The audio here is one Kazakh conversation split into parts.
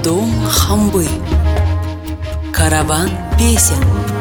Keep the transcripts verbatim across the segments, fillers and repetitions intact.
Дом хамбы. Караван песен.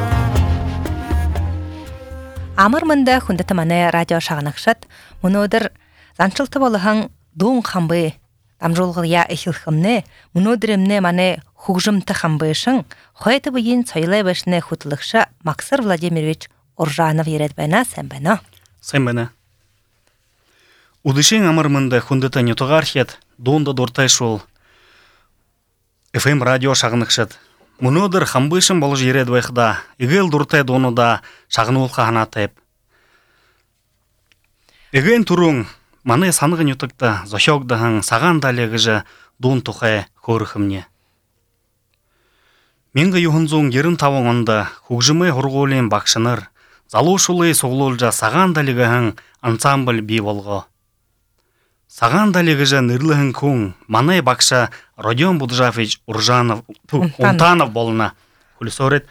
Амармында хүндэт маны радио шагнакшат мөнөдөр занчылты болгон дун хамбы дамжуулгыя эхэлхэмнэ мөнөдөрэмнэ маны хугжымты хамбышын хойты буйын сойлай башны хутлыкша Максар Владимирович Уржанов еред байна сэн байна. Сэн байна. Удышын амармында хүндэт нютугархет дунда дуртайшул эф эм радио шагнакшат мөнөдөр хамбышын болж еред байхда игэл дуртай дунуда шагнуулха ханатайп. Эген турун маны сангын ютыкта зошогдахан саган далегыжа дун тухай хөрхэмне. Менга юхунзун ерин тавын онда хугжымы хургулин бакшыныр залушулы соглуулжа саган далегахан ансамбль бий болго. Саган далегыжа нырлыхын кун маны бакша Родион Буджафич Уржанов Унтанов болна. Хулисорет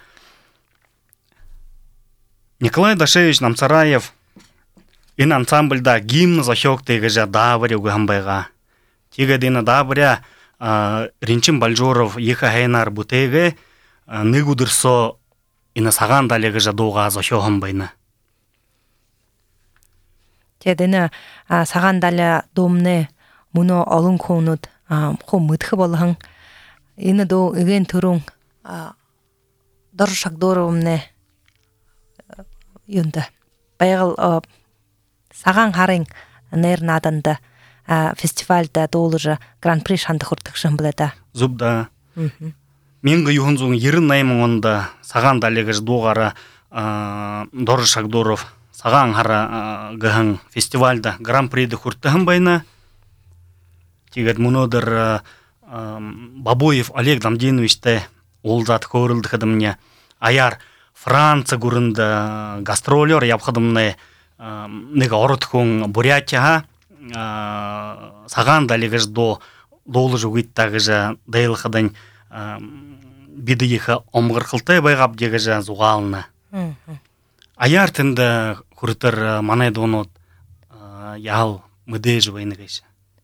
Николай Дашевич Намцараев ин ансамбльда гимн захёк тегежа даварю гамбайга. Тига дина даваря Ринчин Бальжоров еха хайнар бутеге нигудырсо ина саган далегежа дога захёгам байна. Тедена саган даля домне муно олон конут хо мытхы болгон ины до эген турун доршак доромне юнда байгал саган харын нер наданда фестивальда долужа гран-при шанды хуртыкшын булада. Зубда. Менга юхунзун ерин наймонда саган далегеж догара доршак доров саган хара гахын фестивальда гран-приды хуртыгын байна. Тигет мунодыр Бабоев Олег Дамдиновичте олзат көрілді қыдымне. Аяр Франция гурында гастролер япқыдымны нега орытқын Бурятияға саган далегіж до долы жүгіттағыжа дайлықыдың биді ехі омғыр қылтай байғап дегіжа зуғалына. Аяр тінді хүртір манайды онот ял мүдей жүвайны кайшы.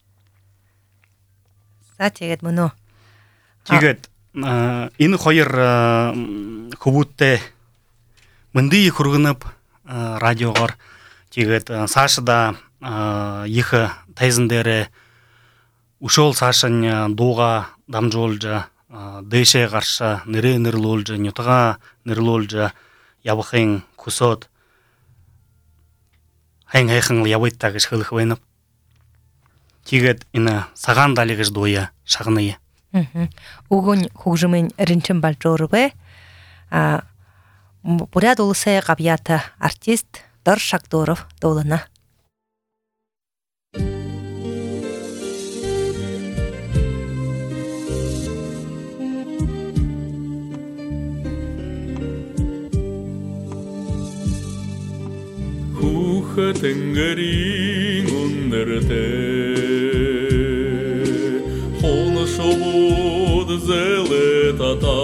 Тегет муну. Тегет ин хойыр хубутте мынды кургынып радиогор тегет Сашыда ехы тайзындері ушол Сашын дога дамжолжа дэше қарша ныры нырлолжа нютыға нырлолжа ябықын кусот хайң-хайқын ябыттағыш хылық вайнып. Тигет ина саган далегыш доя шагные. Угун хугжымын Ринчин Бальжорове буря долысы қабията артист Доршак Доров долына. Хуха тенгерин ундерте Хона шобуд зеле тата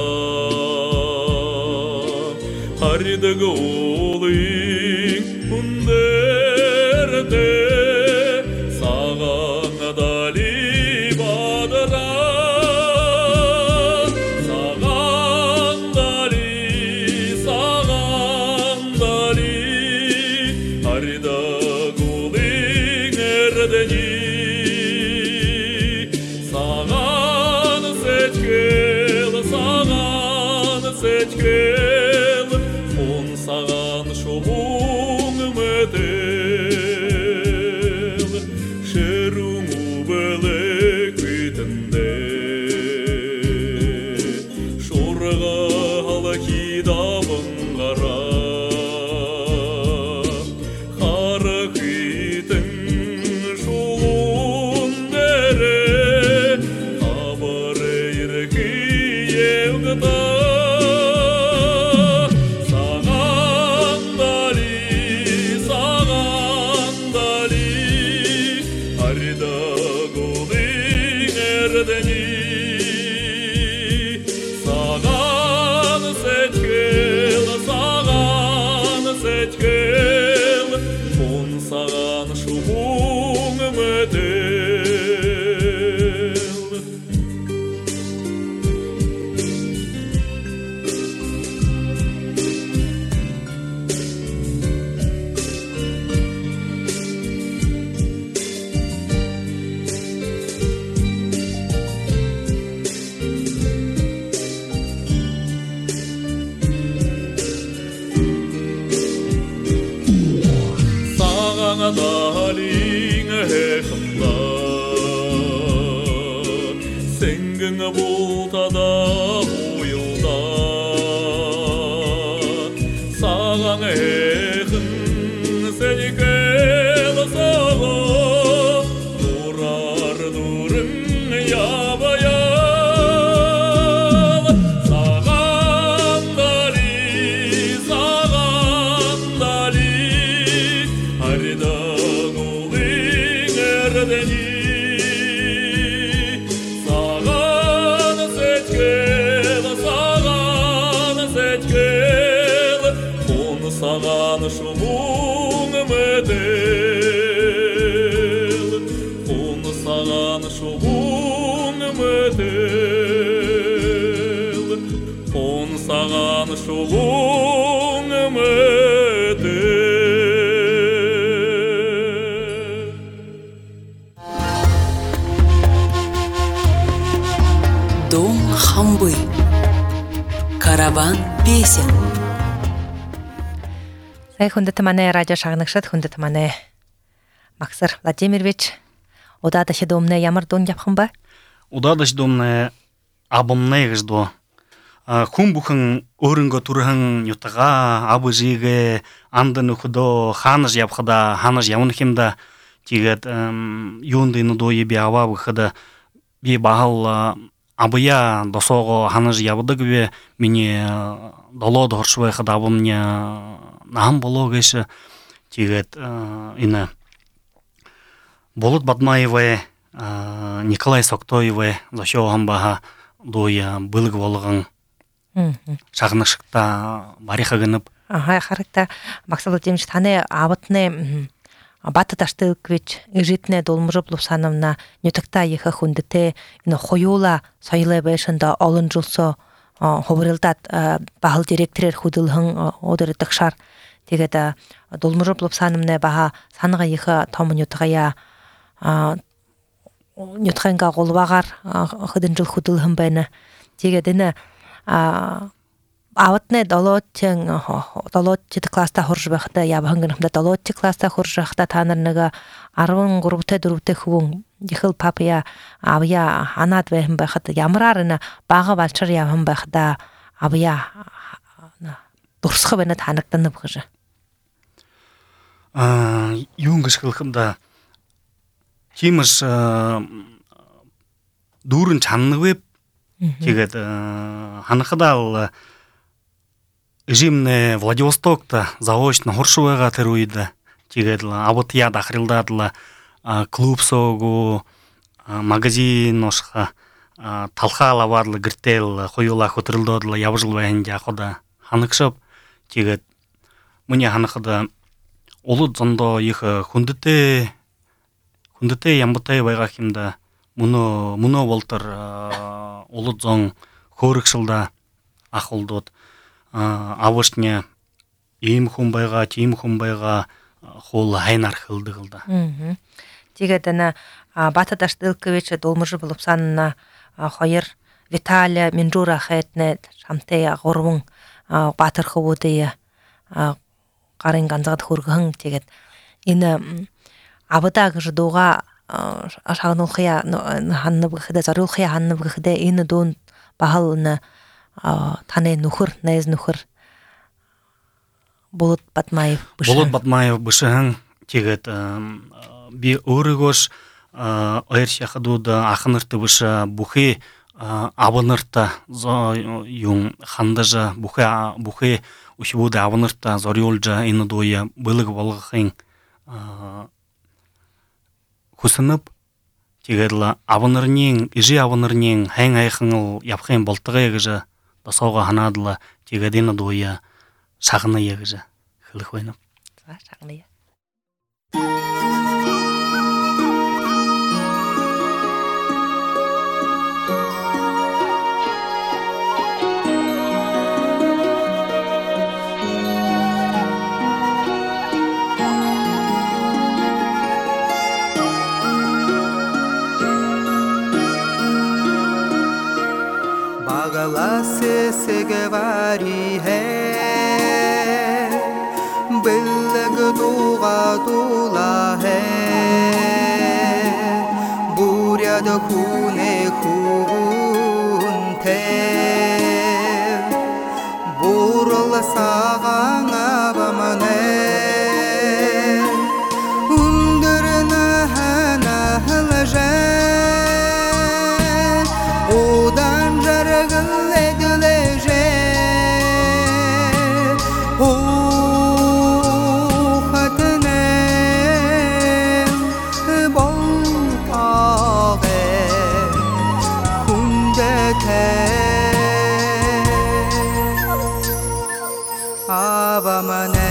Харида голын ундерте Саган дали бадара Саган дали, саган дали Харида голын эрдени Seçkel, on sağan şoğun medel, şerunu belek bitinde, şorga halaki davın gara, harakitin şoğun dere, haber eyreki yevgada. Саган шуғың мәдел Дом хамбы. Караван песен. Сай хундатамане радио шагныкшат хундатамане Максар Владимирович удадаши домне ямар дон япхан ба? Удадаш домне абымне гждо. Хум бухан өрөнгө турхан ютага абыжиге андын худо ханаж япхада ханаж явын химда тигет юнды нудо еби ава выхада би бахал абыя досого ханаж явдык бе мини долод хоршвай хада абымне нахам бологеше тигет ина Болот Бадмаеве Николай Соктоеве зашоғам баха доя былық болығын шағнышықта бариха гынып. Ага, характа Максим Владимирович тане абытне Бататаштылквич ижитне долмужып лупсанымна нютыкта еха хундыте ина хойула сайылай байшында алын жылсо хобырылдат бахыл директорер худылхын одыры тықшар тегеді долмужып лупсанымне баха саныға еха тамын ютығая нютханга голвагар хыдын жыл худылхын байны тегедіні Аватне долоттен долотти класста хоржбахта ябхангынымда долотти класста хоржахта танырныга арвын группте дурупте хубун дихыл папия авя анат вехм бахта ямрарына бага балчар явым бахта авя дурсхы бена таныктанып гыжы. А юнгыш кылхымда кимиш дурын чанныбып тегет ханахадал Жимне Владивостокта заочно хоршуэга теруида тигедла, а вот я дахрилдадла клуб согу магазин ношха талхала вадла гртел хойула хотрилдадла явжилвайнда хода ханыкшып тигет мне ханахада олуд зондо их хундыте хундыте ямбытай байга кимда муно муно волтер олуд зон хорыкшылда ахылдот авышне им хумбайга тим хумбайга хол хайнар хылды кылда. Тигедена Бататаштылкович долмужы булып санына хайыр Виталия Минжура хайтне шамтея горвун батыр хубудыя карын ганзагат хургын тигет. Ины абыда гыждуга ашагнул-хия ханны быхыда зарул-хия ханны быхыда ины дон бахалны тане нухыр, нез нухыр. Болот Батмаев бышын. Болот Батмаев бышын тегет би өрігош ойыршақыдуды ақынырты бышы бұхи абынырта юн хандажа бұхи ұшыбуды абынырта зориолжа ины дойы бұлығы болғықын хүсініп тегедлі абынырнен, ижи абынырнен хайң айқыңыл япқын болтығы егіжі Досауға ханадыла тегедені дойя шағыны егіжі хылық ойнап. Шағыны егіжі. Багала се се говори है बिल्लग दूगा दूला है बुर्याद खूने खून थे बुरल सागांगा बमने उंदरना हना हलजे odan jargıl edilece o hatne boltağı kundete avamane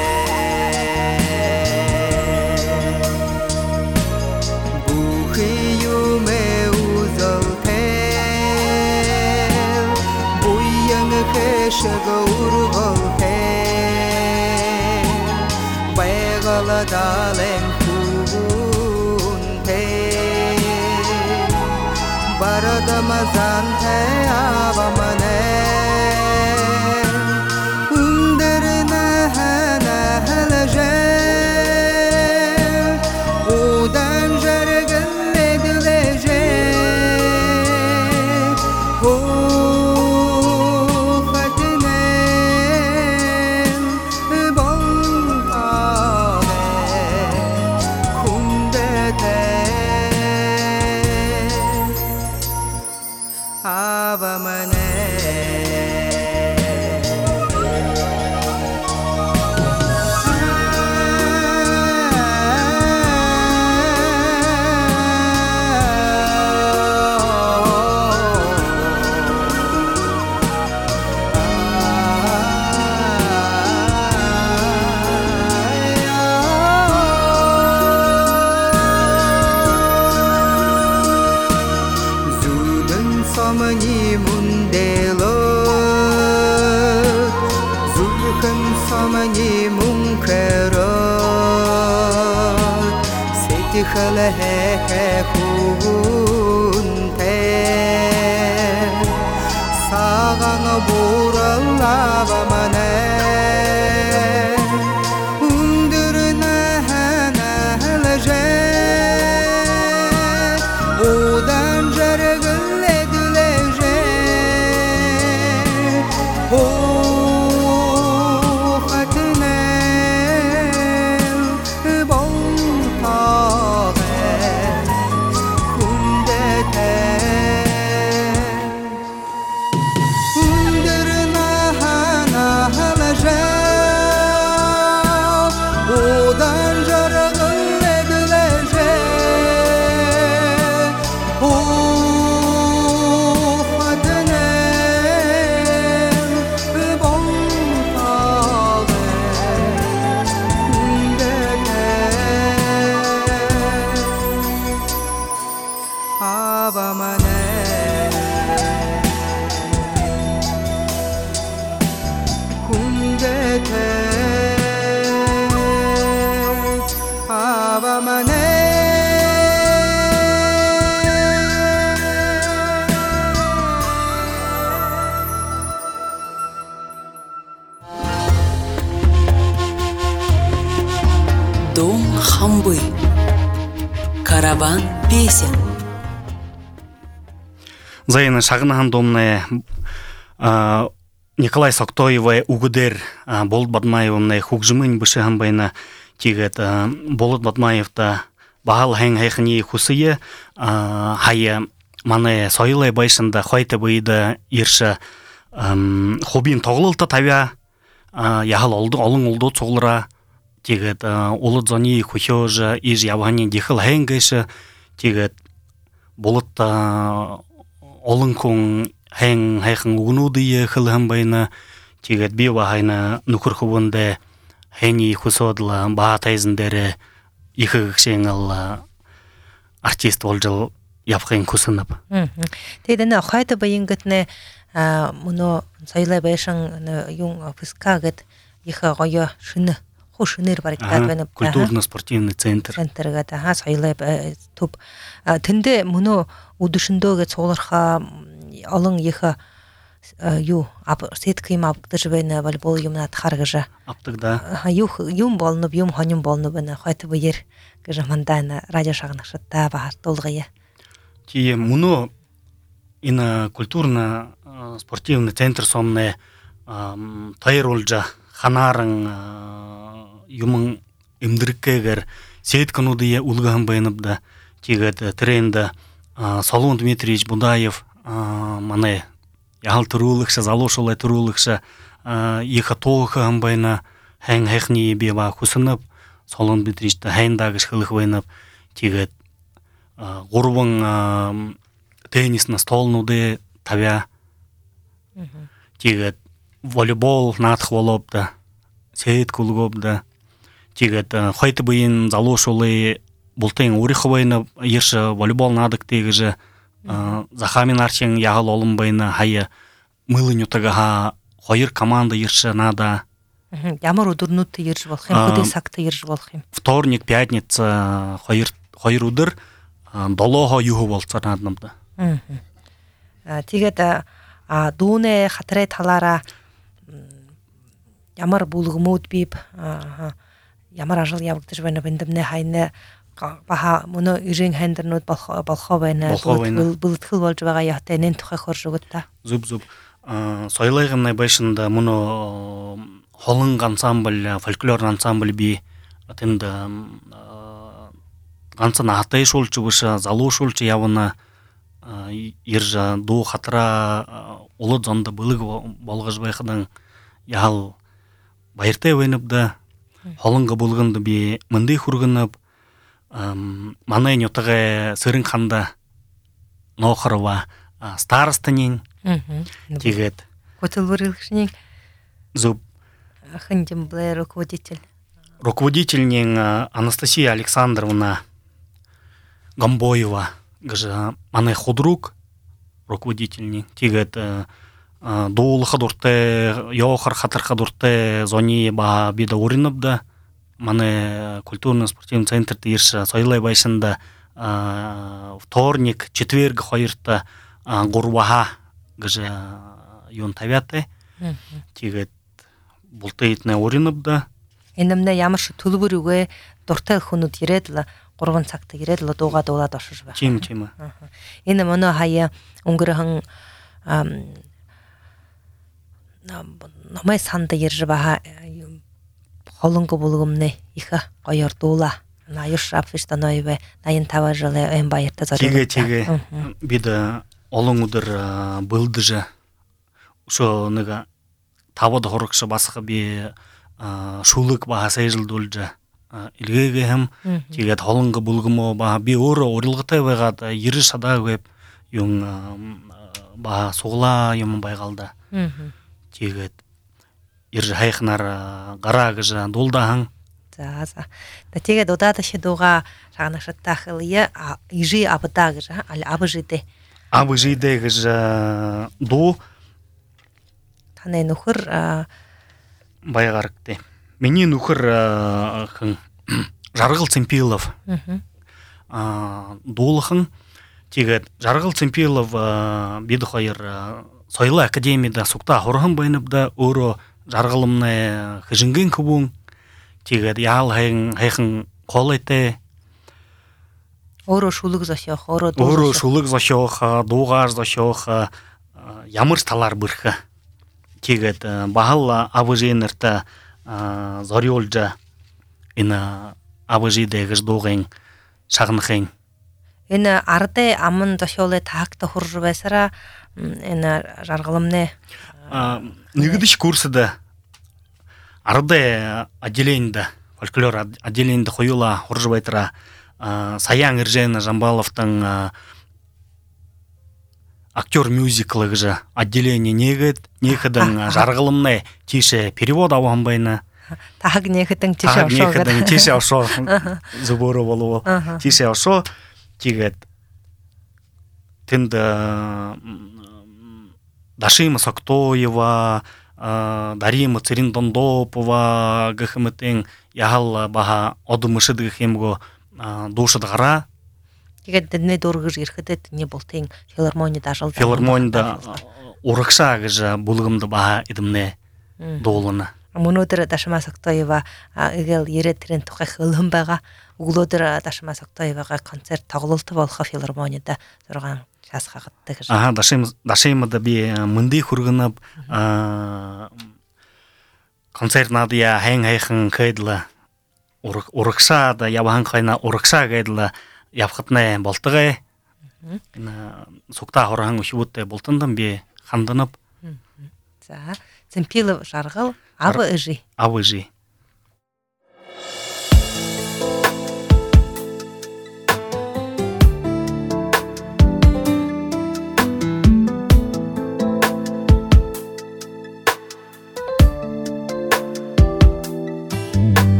Шагурголте байгала далем кунте барадамазанте Ihkele heke hunte Sağana burallava mane Undurna hanaleje Odan jargılle düleje O fatine boltage kundete Undurna hanaleje Odan jargılle düleje O fatine boltage kundete Avamane kundete Avamane Дом хамбы. Караван песен. Зайны шағынахан домны а, Николай Соктоевай угудер а, Болот Бадмаевымны хугжымын бышы хамбайна тигет а, Болот Бадмаевта бағал хэң хайхыни хусые а, хайы маны сойлай байшында хойты быйды ирші ам, хобин тоғылылты тавя а, яғал олды олың олды цоғлыра тигет а, олы зони хухёжа иж явғани дихыл хэң гайшы тигет болытта олың коң хэң хайхын угнудые хылым байна тигет бива хайна нукур хубунде хэни хусодла ба тайзындere ихэгшен алла артист болжал япхын кусынып. Теден хойты байынгытны муно сойлай байшын юң пыскагыт иха гойо шыны хушыныр бар икәтвенеп. Культурно-спортивный центр. Центрга да сойлай туп. Тенде муно удушындога цоларха алың иха ю ап сетким аптыжбена волейбол юмна тхаргыжа. Аптыгда. Ю юм болнып юм ханым болнып на хойты байыр гыжамандана радио шагнашта бар толгыя. Тие муно ина культурно-спортивный центр сомне тайролжа ханарың юмын имдирккегер сетканудыя улгахан байыныбда тигет тренда Соломон Дмитриевич Будаев мане яғал тұрулықша, залошылай тұрулықша иха тоғыхан байна хэң хэхни бева хусынып Соломон Дмитриевич хайндагыш хылық байынып тигет ғұрвың теннисна столнуды тавя тигет волейбол натх волопда сет кулгобда тигет хойты быйын залошылай бұлтың урихы байына ерші волейбол надық тегіжі Захамин арчен яғал олым байына хайы мылын ютагаға хойыр команда ерші нада. Ямар удурнуты ерші болхим, худы сакты ерші болхим. Вторник, пятница хойыр удыр долоға юху болса надымды. Тегет дуны хатырай талара ямар булғымуд бейб, ямар ажыл явықты жбайны біндімне хайны баха муну ирин хендернут балховайна бултхыл болжбага яхтенен тухай хоржугутта. Зуб-зуб. Сойлайгымнай байшында муну холынг ансамбль, фольклор ансамбль би атында ансана хатай шолчу быша, залу шолчу явына иржа ду хатра улы зонда былыг болгожбайхадан ял байыртай ойныбда холынга булгынды би мындай хургынып Манай нютаға сырын қанда Нохарова старостанин тегет. Котылбырылшнин Зуб. Хындим блэ руководитель. Руководительнин Анастасия Александровна Гамбоева. Гажа манай худрук руководительнин тегет. Доулы хадурте, йохар хатыр хадурте зони ба бида уриныбда маны культурно-спортивный центрді ерші сойлай байшында вторник, четверг хойырта ғұрваға гыжы юн тавяты. Тегет бұлтайтына орыныбды. Энемне ямыршы түлі бүріге дұртал хүнуд ереділі, құрғын сақты ереділі доға дола дошыр ба. Чим, чимі. Эне мұны хайы ұңғырығын намай санды ержі баға холыңғы болуымны иқы қойыр дола. Найыш рапфештан ойбе, найын тава жылы өйін байырты зарылы. Теге, теге, биді олыңыдыр бұлды жы. Шо nøға табыды хорықшы басықы бе шулық баға сайжылды өлжі. Илгеге хем, тегет холыңғы бұлғымы баға бе оры орылғытай байғады, ері шада көп, юң баға соғыла емін байғалды. Тегет ержі хайқынар ғарағы жы долдағың. За, да теге додады шедуға жағына шаттақылы ежи абыдағы жа, ал абы жиде. Абы жидегі жы до Таны нұхыр байғарықты. Мені нұхыр Жарғыл Цимпилов долықың. Тегет Жарғыл Цимпилов беді қойыр Сойлы академияда сұқта хорғын байыныбда өрі жарғылымны хыжынген көбуң. Тегет ял хайқын қол еті. Оро шулық зашоқ, оро доғаш. Оро шулық зашоқ, доғаш зашоқ, ямыр талар бірқі. Тегет бағал абы жейінірті зори олжа, ені абы жейдегі доғын шағынықын. Ені арды амын зашолы тақты құржы бәсіра, ені жарғылымны. Нүгідіш курсыды. Арды отделенді, фольклор отделенді қойыла құржы байтыра Саян Иржена Жамбаловтың актер мюзиклы жы отделение негід, некідің жарғылымны тише перевод ауған байны. Тағы некідің тише аушо. Тағы некідің тише аушо зуборы болу. Тише аушо тегет. Тінді Дашима Соктоева, Дарима Цериндондопова гыхымытың яғал баға одымышыды гыхемгі душыды ғара. Тегет діне дорғы жирхыды не болтың филармонияда жылда. Филармонияда урықша гыжы бұлғымды баға едімне долыны. Мұнудыр Дашима Соктоева үгел ере тірін тұқай қылым баға. Углудыр Дашима Соктоеваға концерт тағылылты болға филармонияда тұрған. Ага, Дашимада бе мынды құрғынып концерт надыя хэng-хэйхэн кайдла урықша да ябахан қайна урықша кайдла япқытны болтығы сұқта құрған үшібутты болтындым бе қандынып. Цимпилов жарғыл абы үжі. Абы үжі.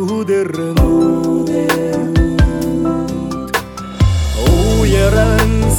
Уяран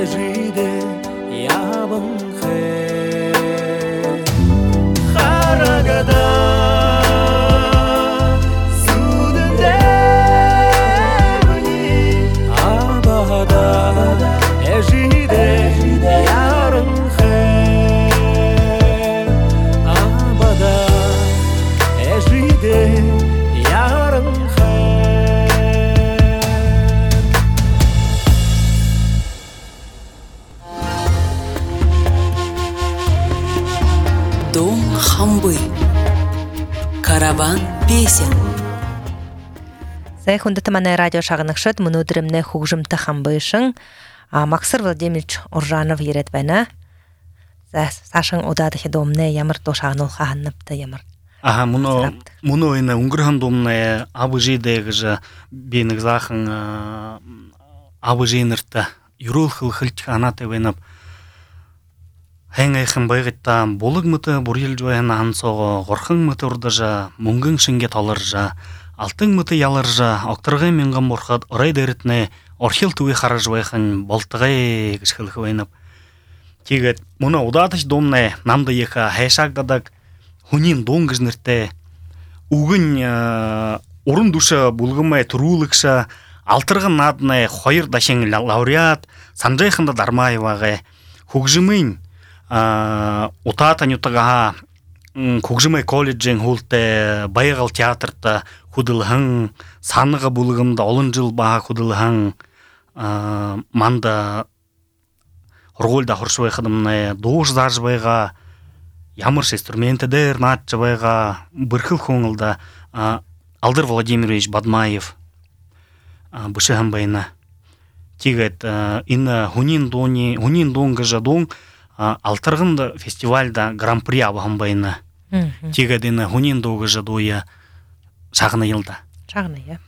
ежиде ябын хэ харагада судынде мни абада ежиде ярын хэ абада ежиде ярын хэ Дом хамбы. Караван песен. Зай хундата мана радио шагыныкшыт мунудырымне хугжымты хамбышың. Максыр Владимирович Уржанов еретбайна. За сашың одадыхи домне ямыр тошағын олхағыныпты ямыр. Ага, муно муно ина унгрхан домне абыжидегі же бенік захын абыжинырты юрул хыл хылчка анаты венап Хәңәйхын байгытта болык мыты бурил жойына ансоғы ғорқың мыты ұрдыжа, мұңгың шынге талыржа, алтың мыты ялыржа, оқтырғай менғын мұрқат ұрай дәрітіне орхил туы қаражбайхын болтығай кішкілгі вайнап. Кегет, мұны удатыш домне намды ека хайшагдадак хунин доңгыжнырте, угын орын душа бұлғымай тұрулықша, алтырғын надыны хойыр дашен лауреат, Санжайхында Дармаевағы, хугжымын, Утата нютагаха Хугжымай колледжен хулте байғал театрта худылхың саныға бұлығымда олын жыл баға худылхың манда ұрғылда құршыбай қыдымны доғыш заржыбайға ямырш инструментедер натчыбайға бірхіл қоңылда Алдыр Владимирович Бадмаев бұшығын байына тегет ина хунин доңғы жадоң Алтырғында фестивальда гран-при абығын байына. Тегедені хунин доғы жадуя шағына елді. Шағына, е.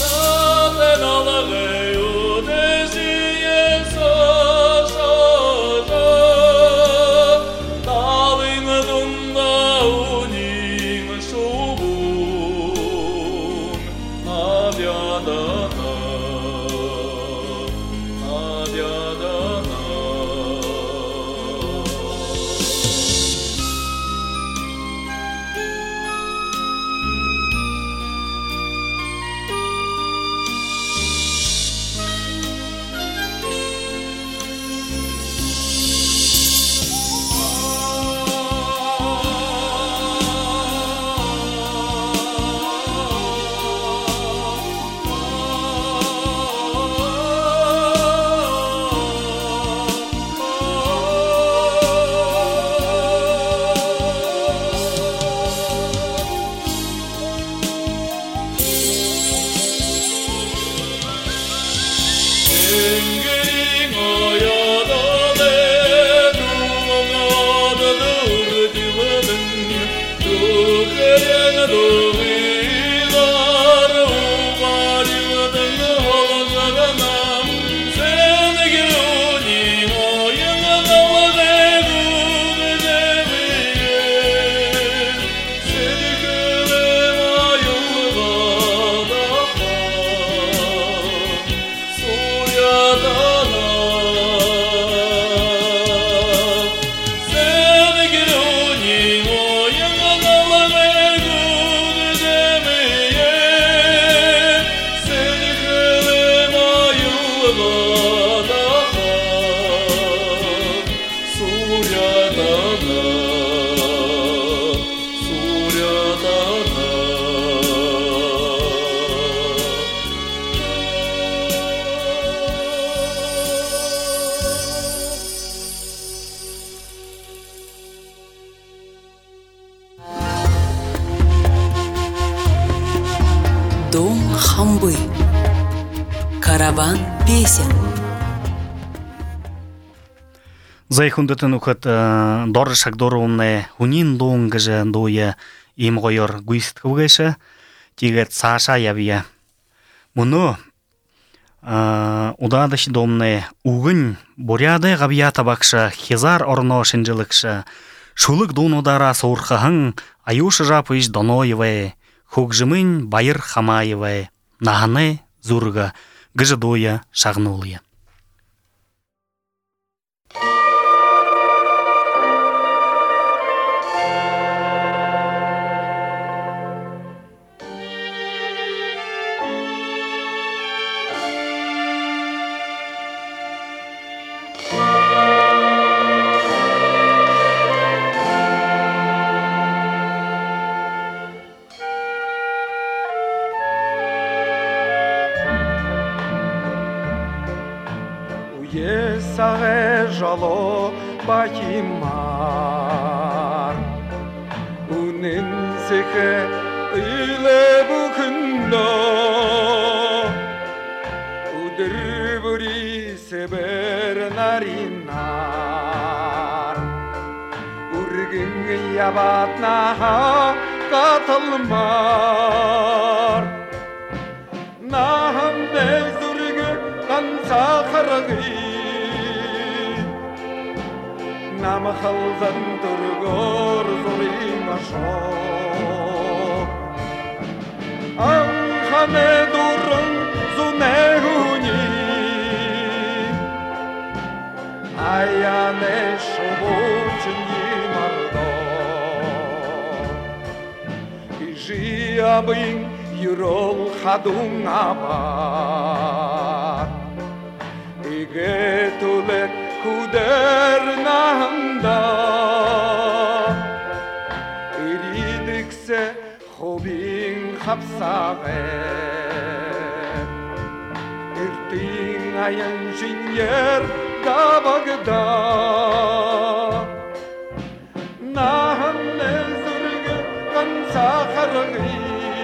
Oh Дом хамбы. Караван песен. Зайхундатын ухат доршак доруумне хунин донгаже доя им гойор гуист кугэша тигет саша явия. Муно удадыш домне угын боряды габията бакша хизар орно шинжилыкша шулык донудара соурхаһын аюш жапыш доноеве хугжымын байыр хамаеве наханы зурга гыжы доя шагнуля. Саре жало бахимар Унин секе иле букында Удыр бури себер наринар Ургин ябатнаха катылмар Нахам дезургы канса харагы Nam khalzan turgor zolim asho Am khane durun zunehuni Ayane shobuchni mardo Iji abin yurol khadun abar Igetule Kudernanda eridikse hobin hapsave Ertin ayan jinyer gabagda Nahan nezurge kansa khargi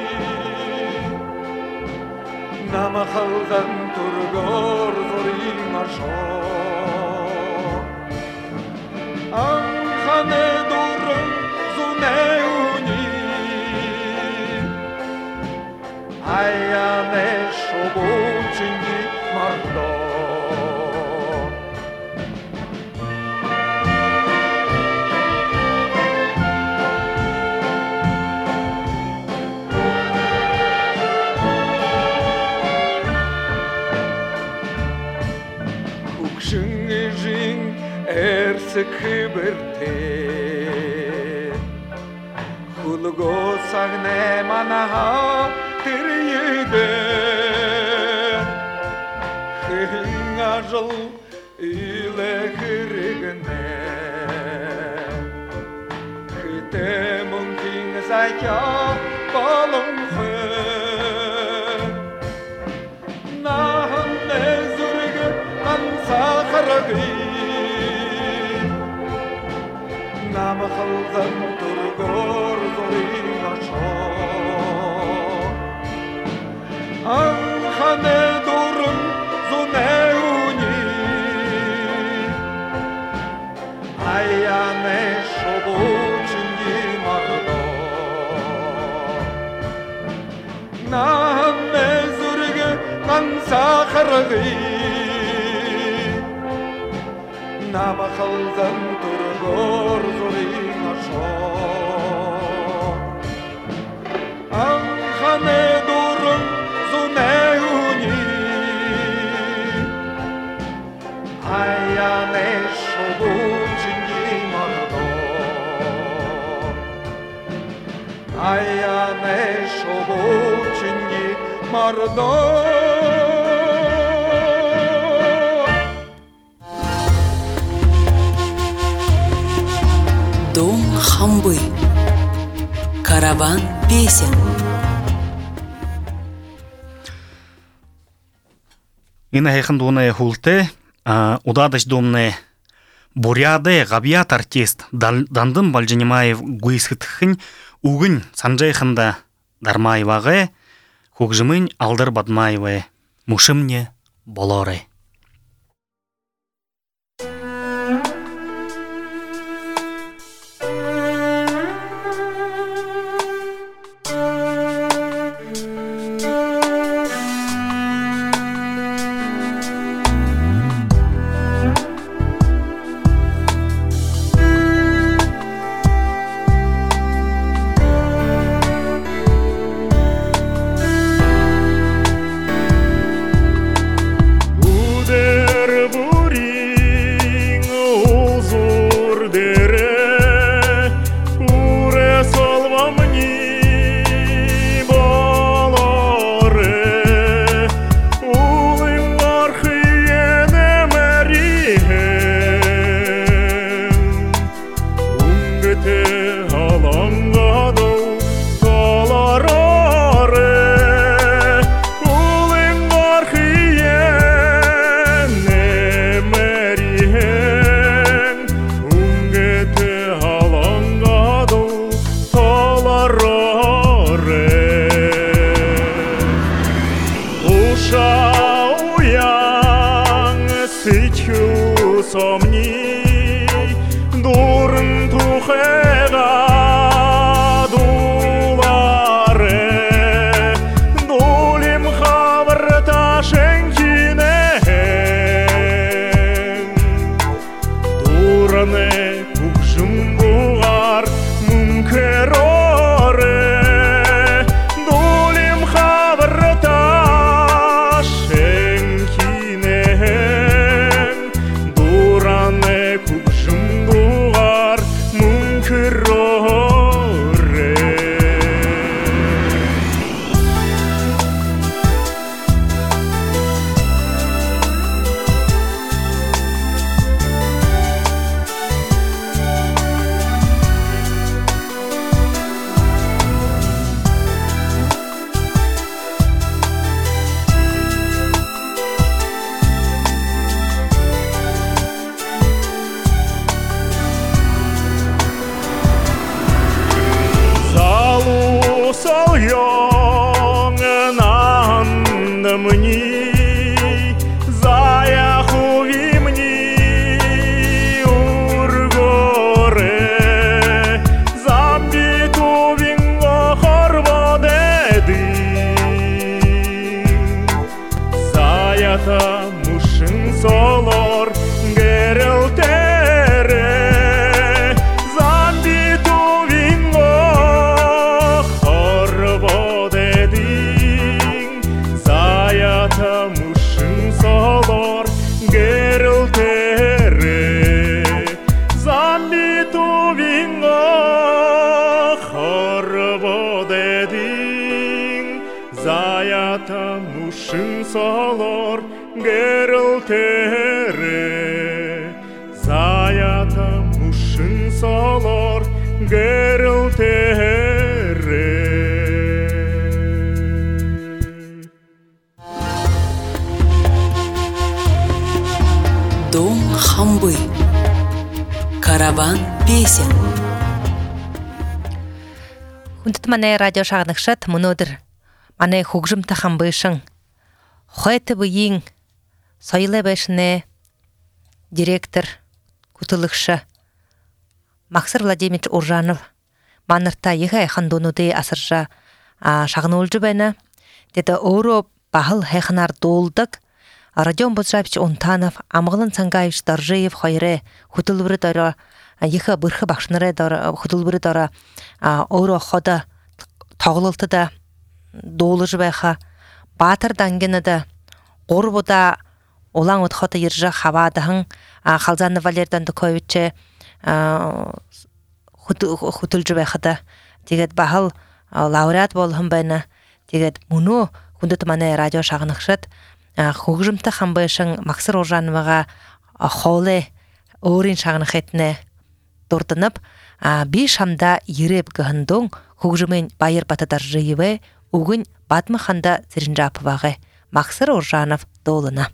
Nama khalzan turgor zorim asho Ankhane durun zuneuni Ayane shobuchini mardo Ukshingijin erse kiberte Hulgo sagne manaha tiriyde Khingajal ile khirigne Khite mungkin saikya balum khe Nahan nezurge kansa kharagi Nam khalzan turgor zorim asho Am khane durun zuneuni сахарги Nama khaldan turgor zorin asho An khane durun zunehuni Ayane shobuchini mardo Ayane shobuchini mardo Дом Хамбы. Караван песен. Ина хэхэн дууны хулте удадаш домны буряды габият артист Дандын Балжанимаев гуйсхытхын угын санжайхында Дармаеваға хөгжімін Алдар Бадмаевы мушымне болоры. Дом Хамбы. Караван песен. Хүндэт манай радио шагнагчид өнөөдөр манай хөгжимтэй хамбышин хойт буйын соёлын байшны директор хөтөлөгч Максар Владимирович Уржанов манарта яха яхан дуунуудыг асарж шагнуулж байна. Тэд өөрөө бахал хайхнаар дуулдаг Родион Боджаевич Унтанов, Амгалан Цангаевич Доржеев Хойре, Хутулбры дора Йыха бырхы башнары дора Хутулбры дора Оро хода тоғылылты да доолыжы байха Батыр дангені да Горбуда Олаң отхота ержа хавадahın Халзанны Валердан Дуковиче Хутулжы байхада Тегет бахыл лауреат болхын байна. Тегет муну хүндэт мане радио шагнахшат хугжымта хамбайшын Максар Оржановага холе өөрийн шагнах этне дурднап би шамда ереп гыхындон хугжымын Байыр Батадар жыйве угын Батмы ханда Зиринжаповага Максар Оржанов долына.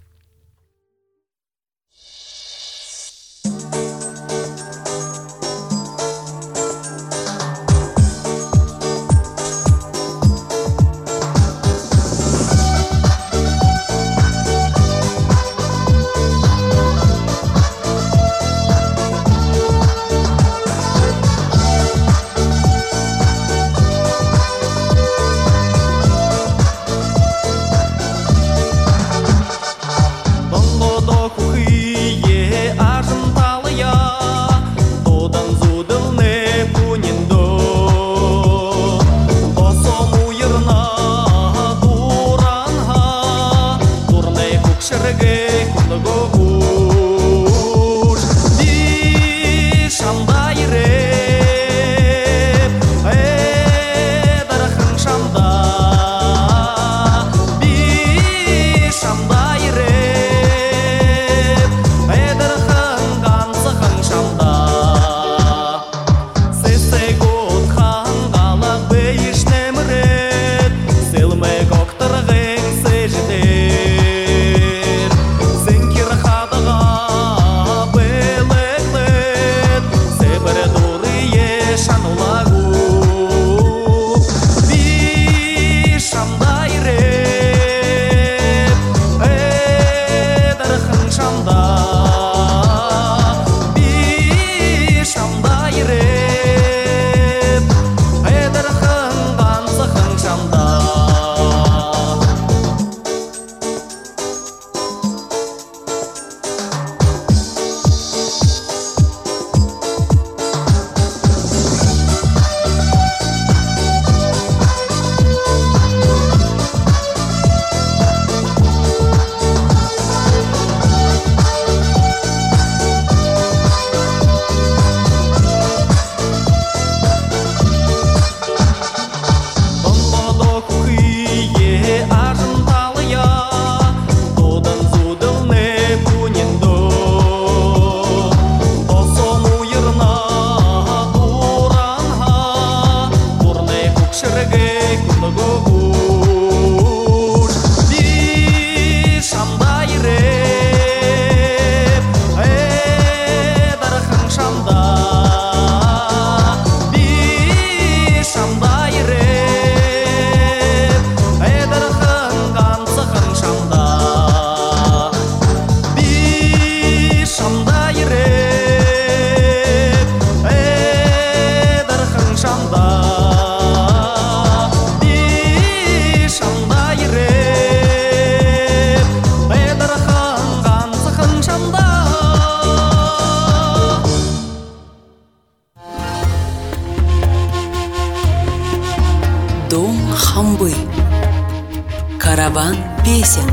Караван песен.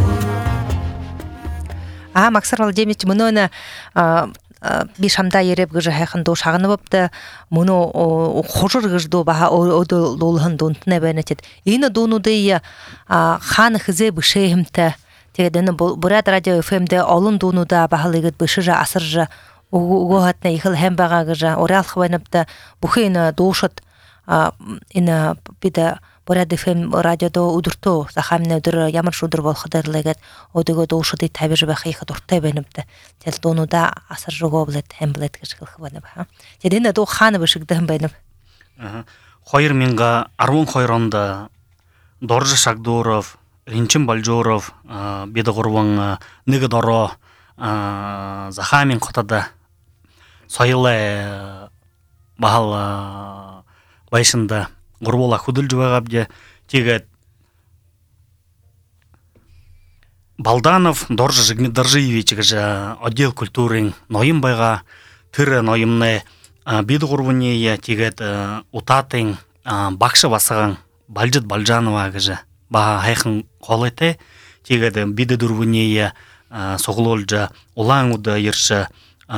А Максар Владимирович муну бишамда ереп гыжы хайхын до шагыны бопты муну хожыр гыжду баха одол долхын донтне бенетет. Ина донуды хан хызе бышехимте тегеден бурат радио эф эм де алын донуда бахалыгыт бышыжа асыржа угохатна ихыл хэм бага гыжа орал хвайнапта бухина дошот ина бида Бурат эф эм радиодо удурту сахамне удур ямар шудур болхадырлыгыт одого дошоды табижы бахайха дуртай бенипте. Тел донуда асыр жого блет хэм блет гышкыл хванып. Теден до ханы бышыгдым беніп. Хойыр минга Арвон Хойронда Доржы Шагдуров, Ринчин Бальжуров, Беда Гурван Ныгы Доро Захамин Котада Сойылы Бахал Байшында Гурбола худыл жуагабде тегет Балданов Доржа Жигмидаржиевич же отдел культуры Ноимбайга тыры Ноимны биді құрбыне тегет утатын бақшы басыған Балжыт Балжанова же ба хайхын қолыты тегет биді дүрбіне соғылолжа улаң ұды ерші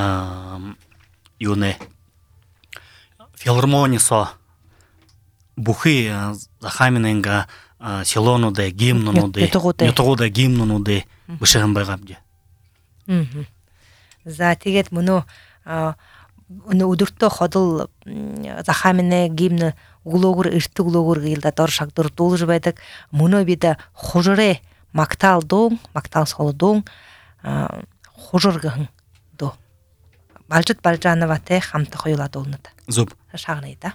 юны филармонисо бухи захаминенга селонуды, гимнунуды, нетуғуды гимнунуды бішігін байғабде. За тегет мұны удуртто ходыл захамине гимны углогур, ирті углогур ғилда доршак дур дол жібайдық. Мұны биді хожыре мактал доң, мактал солы доң хожырғығын до. Балжыт Балжанова те хамты қойыла долныды. Зуб. Шағынайда.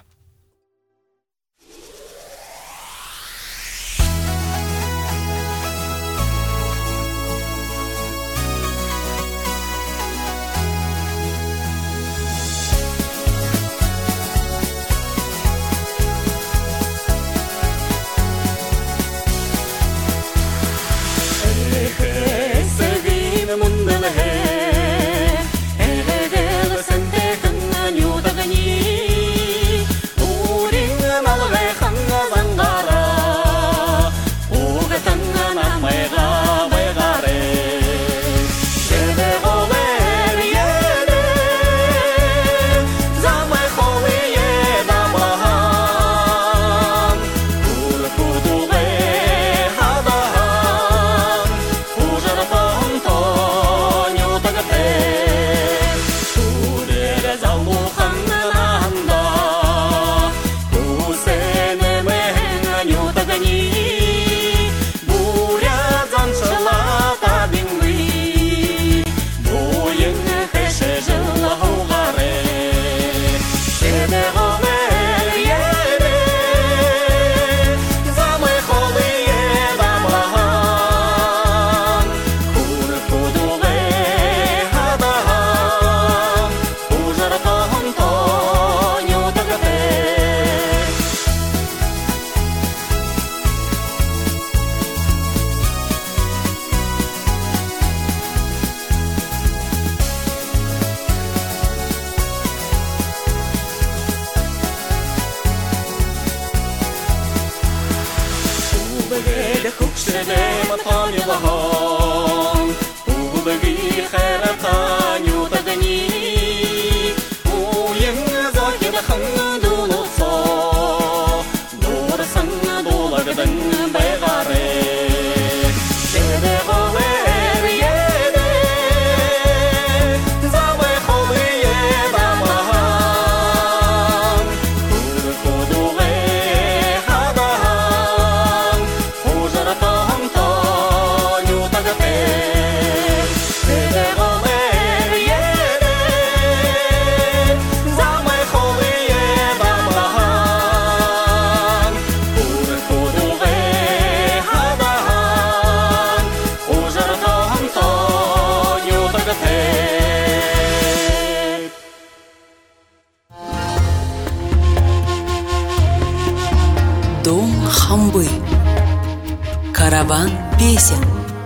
Караван песен.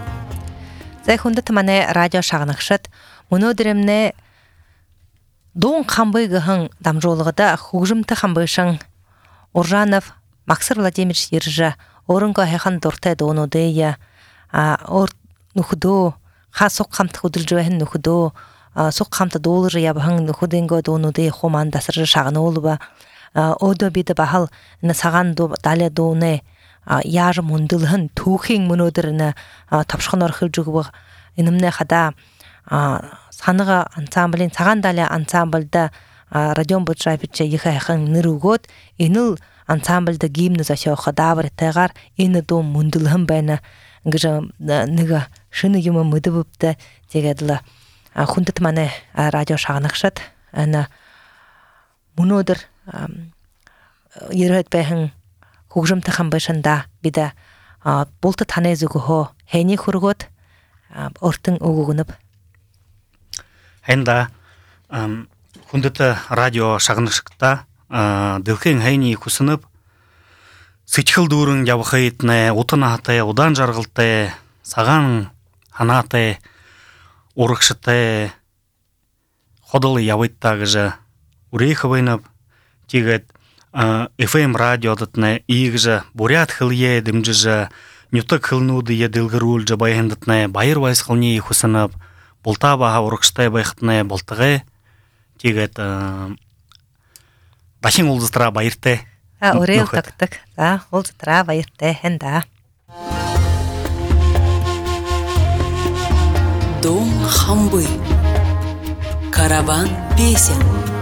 Зайхунда тамане радио шағынықшыт, мұны өдіремне доң қамбайғығын дамжолығыда хуғжымты қамбайшың Оржанов Максыр Владимирович ержі орынға хайхан дұртай доңудыйя, ор нұхыду, қа соқ қамты құдылжуәхін нұхыду, соқ қамты долыры ябығын нұхыдыңға доңудыйя хомандасыры шағыны олыба, ода биді бағыл саған даля доңы яжы мұндылығын туқин мұнодырыны тапшықын орхыл жүгібі інімне қада саныға ансамблин, саған даля ансамбльда радион бұджайбітче егі айқын ныруғот, еніл ансамбльда гимны зашауға давыр тәғар, ені дом мұндылығын бәйні нігі шыны емі мүді бұпты дегеділі. Құндыт маны радио шағынықшыт, мұнодыр ерөт бәйін хугжымты қамбайшында биді болты таны зүгіхо хәйне құрғыт ортың оғығынып. Хәнда құндыты радио шағынықшықта дылқын хәйне күсініп сычқыл дұрын ябықайтыны, отын аты, одан жарғылты, саған ханаты урыкшыты ходылы явыттагы же урейховайнап тигет эф эм радио датне игже бурят хылье дымжы же нютак хылнуды едылгырул же байхындатне байыр вайс хылне хусанап болта баха урыкшытай байхытне болтыгы тигет башин улдыстыра байырты. А урел тактык, да, улдыстыра байырты хенда. Дом хамбы. Караван песен.